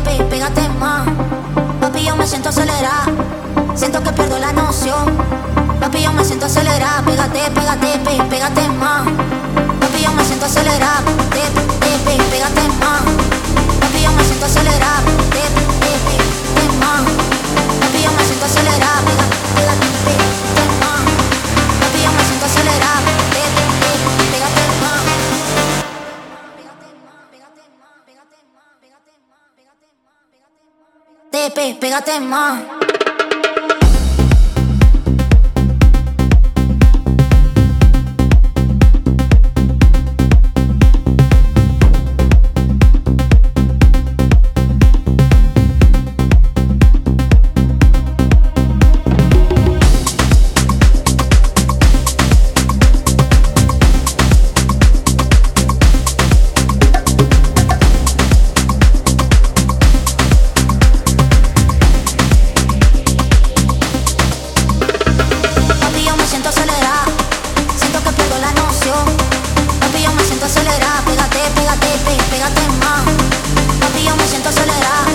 pégate más. Papi, yo me siento acelerada, siento que pierdo la noción. Papi, yo me siento acelerada, pégate más. Papi, yo me siento acelerada, pégate más. Papi, yo me siento acelerada, pégate más. Papi, yo me siento acelerada, pégate más. Papi, yo me siento acelerada, pégate más. Pégate más. Pégate más. Papi, yo me siento acelerada,